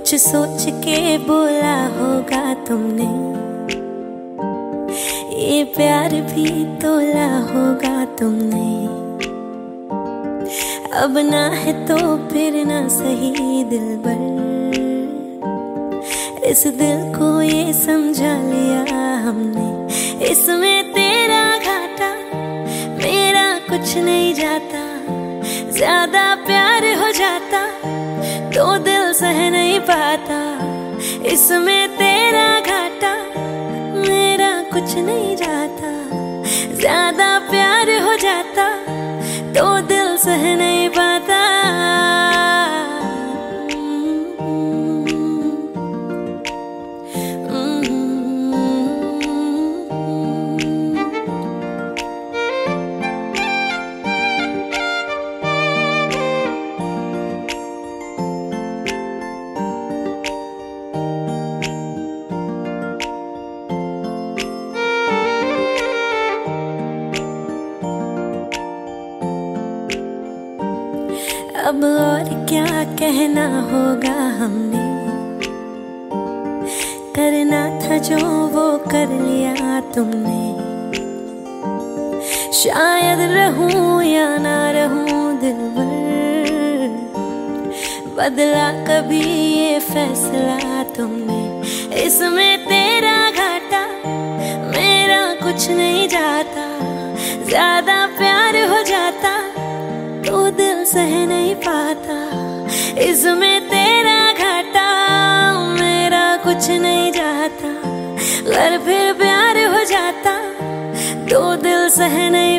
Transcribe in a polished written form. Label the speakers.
Speaker 1: कुछ सोच के बोला होगा तुमने, ये प्यार भी तोला होगा तुमने। अब ना है तो फिर ना सही दिलबर, इस दिल को ये समझा लिया हमने। इसमें तेरा घाटा मेरा कुछ नहीं जाता, ज्यादा प्यार हो जाता तो दिल सह नहीं पाता। इसमें तेरा घाटा मेरा कुछ नहीं जाता, ज्यादा प्यार हो जाता तो दिल सह नहीं पाता। अब और क्या कहना होगा हमने, करना था जो वो कर लिया तुमने। शायद रहूं या ना रहूं दिलबर, बदला कभी ये फैसला तुमने। इसमें तेरा घाटा मेरा कुछ नहीं जाता, ज्यादा प्यार हो जाता तो दिल सह नहीं पाता। इसमें तेरा घाटा मेरा कुछ नहीं जाता, अगर फिर प्यार हो जाता तो दिल सह नहीं